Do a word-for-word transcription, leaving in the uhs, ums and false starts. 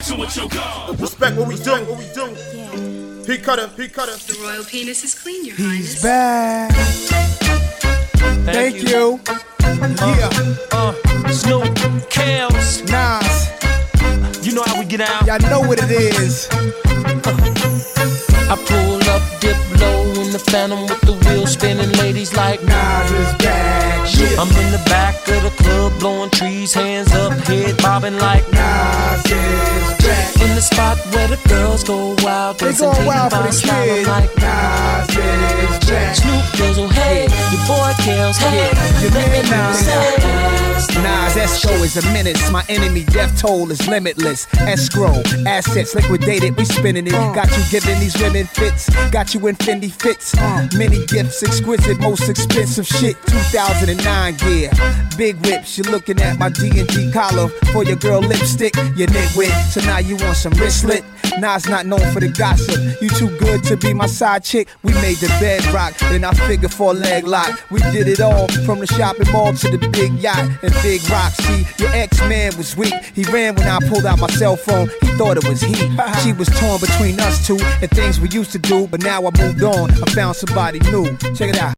to it, your God. Respect what we do, what we do. Yeah. P Cutter, P Cutter. The royal penis is clean, your He's highness. back. Thank, Thank you. Yeah. Uh, Snoop, Kels, Nas. you know how we get out. Y'all know what it is. I pull up, dip low in the Phantom with the wheels spinning, ladies like Nas is back. Yeah. I'm in the back of the club, blowing trees, hands up, head bobbing like Nas is back. in the spot where the girls go wild. They going wild for the kids. like Nas is back. Snoop Dizzle, hey, your boy Kels, hey, You let me mean Nas? say. Nas, escrow is a menace. My enemy, death toll is limitless. Escrow, assets liquidated, we spinning it. Got you giving these women fits. Got you in Fendi fits. Many gifts, exquisite, most expensive shit. two thousand nine gear. Big whips, you're looking at my D and G collar. For your girl lipstick, you nitwit. So now you want some wristlet. Nas not known for the gossip. You too good to be my side chick. We made the bedrock, then I figured for a leg lock. We did it all, from the shopping mall to the big yacht and big rock. See, your ex-man was weak. He ran when I pulled out my cell phone. He thought it was he. She was torn between us two and things we used to do, but now I moved on. I found somebody new. Check it out.